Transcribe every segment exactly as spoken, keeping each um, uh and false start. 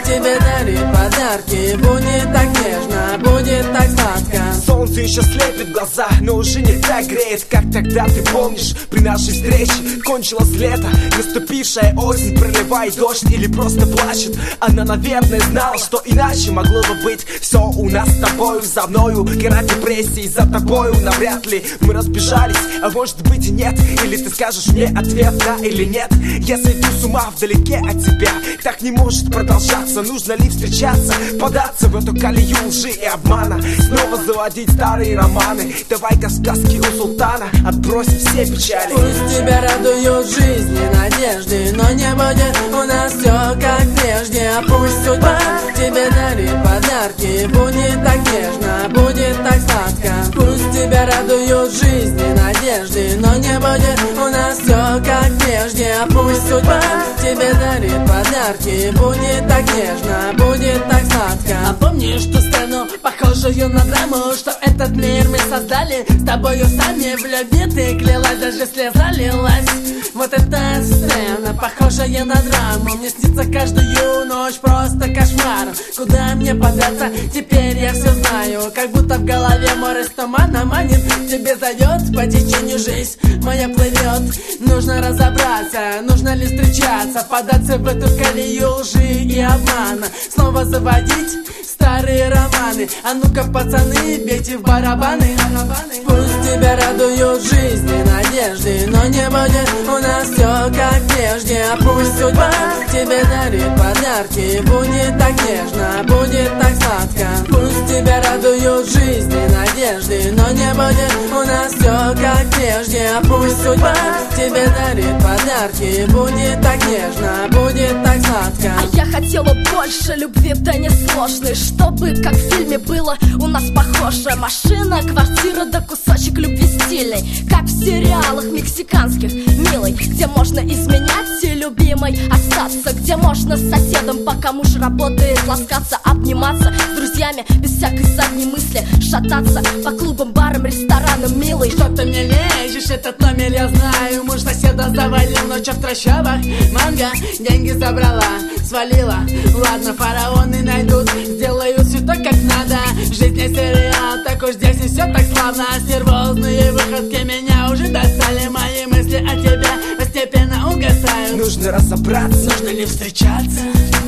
тебе дарит подарки. Будет так нежно, будет так сладко. Солнце еще слепит глаза, но уже не так греет, как тогда, ты помнишь, при нашей встрече. Кончилось лето, наступившая осень, проливает дождь или просто плачет. Она, наверное, знала, что иначе могло бы быть. Все у нас с тобою, за мною гора депрессии, за тобою навряд ли мы разбежались, а может быть и нет. Или ты скажешь мне ответ, да или нет. Я сойду с ума вдалеке от тебя, так не может продолжаться. Нужно ли встречаться, податься в эту колею лжи и обмана, снова заводить старые романы? Давай-ка сказки у султана, отбросим все печали. Пусть тебя радуют жизни, надежды, но не будет у нас все как прежде. А пусть судьба тебе дарит подарки. Будет так нежно, будет так сладко. Пусть тебя радуют жизни, надежды, но не будет у нас все как прежде. А пусть судьба тебе дарит подарки. Будет так нежно, будет так сладко. А помнишь ту сцену, похожую на драму, что этот мир мы создали с тобою сами? В любви ты клялась, даже слеза лилась. Вот эта сцена, похожая на драму, мне снится каждую ночь просто кошмаром. Куда мне податься? Теперь я все знаю. Как будто в голове море с туманом манит. Тебе зовет по течению жизнь моя плывет. Нужно разобраться, нужно ли встречаться, податься в эту колею лжи и обмана, снова заводить старые романы. А ну-ка, пацаны, бейте в барабаны. Пусть тебя радуют жизни, надежды, но не будет у нас все как прежде. А пусть судьба тебе дарит подарки. Будет так нежно, будет так сладко. Пусть тебя радуют жизни, надежды, но не будет у нас все как прежде. А пусть судьба тебе дарит подарки. Будет так нежно, будет так сладко. А я хотела больше любви, да не сложной, чтобы как в фильме было у нас похоже. Машина, квартира, да кусочек любви стильный, как в сериалах мексиканских, милый, где можно изменять и любимой остаться, где можно с соседом, пока муж работает, ласкаться, обниматься с друзьями без всякой задней мысли, шататься по клубам, барам, ресторанам, милый. Что ты мне лезешь, этот номер я знаю. Муж соседа завалил ночью в трущобах. Манго деньги забрала, свалила. Ладно, фараоны найдут, сделают все так, как надо. В жизни сериал, так уж здесь не все так славно. Стервозные выходки меня уже достали. Мои мысли о тебе постепенно угасают. Нужно разобраться, нужно ли встречаться.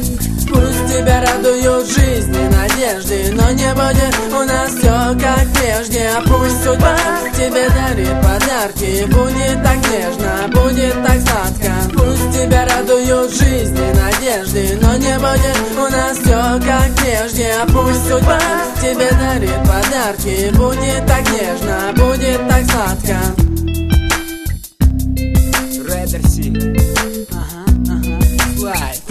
Пусть тебя радуют жизни, надежды, но не будет у нас все как прежде. А пусть судьба тебе дарит подарки. Будет так нежно, будет так сладко. Пусть тебя радуют жизни, надежды, но не будет у нас все как прежде. А пусть судьба тебе дарит подарки. Будет так нежно, будет так сладко. Редерси. Ага, ага, лайф.